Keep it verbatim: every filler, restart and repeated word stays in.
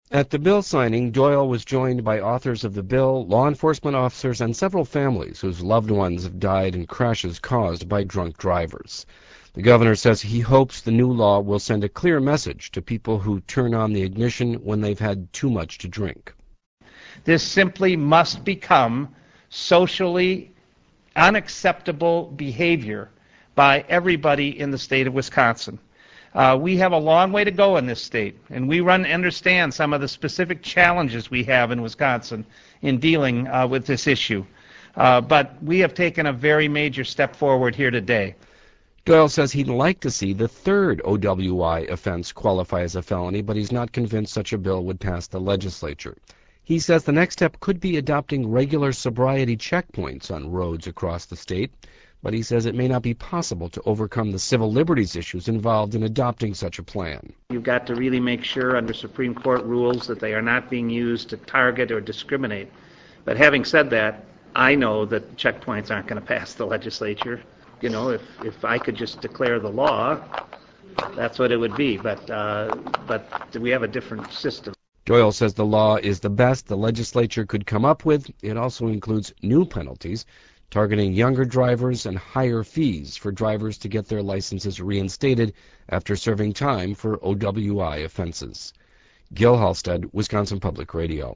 At the bill signing, Doyle was joined by authors of the bill, law enforcement officers, and several families whose loved ones have died in crashes caused by drunk drivers. The governor says he hopes the new law will send a clear message to people who turn on the ignition when they've had too much to drink. This simply must become socially unacceptable behavior by everybody in the state of Wisconsin. Uh, we have a long way to go in this state, and we run understand some of the specific challenges we have in Wisconsin in dealing uh, with this issue. Uh, but we have taken a very major step forward here today. Doyle says he'd like to see the third O W I offense qualify as a felony, but he's not convinced such a bill would pass the legislature. He says the next step could be adopting regular sobriety checkpoints on roads across the state, but he says it may not be possible to overcome the civil liberties issues involved in adopting such a plan. You've got to really make sure under Supreme Court rules that they are not being used to target or discriminate. But having said that, I know that checkpoints aren't going to pass the legislature. You know, if, if I could just declare the law, that's what it would be. But, uh, but we have a different system. Doyle says the law is the best the legislature could come up with. It also includes new penalties targeting younger drivers and higher fees for drivers to get their licenses reinstated after serving time for O W I offenses. Gil Halstead, Wisconsin Public Radio.